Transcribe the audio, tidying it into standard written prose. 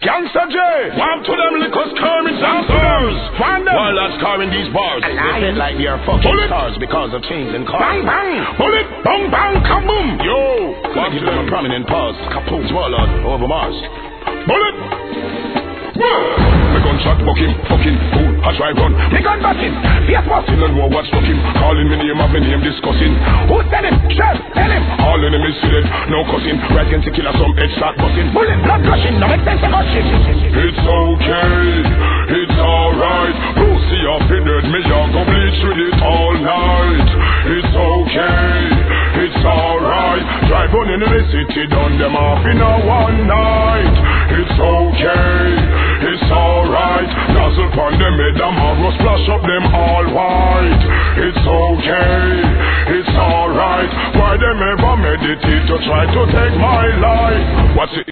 Gangsta J, warm to them liquor skirming dancers. While I'm scarring these bars, they feel like they are fucking stars because of chains and cars. Bang bang, bullet, bang bang, kaboom. Yo, wanna give them a prominent pause. Kapoom, Warlord over Mars. Bullet. Me gunshot fucking fool, I try run. Me gun bustin', yes bustin', and know what's fucking. Calling me name, have me name discussing. Who said him? Chef, tell him. All enemies see it, no cussing. Right against the killer, some head start busting. Bullet, blood gushing, no make sense of us shit. It's okay, it's alright. Brucey up in it, me young go bleach with it all night. It's okay, it's alright. Drive on in the city, done them off in a one night. It's okay. It's alright, nozzle pon them head and marrow splash up them all white. It's okay, it's alright. Why them ever meditate to try to take my life? What's it?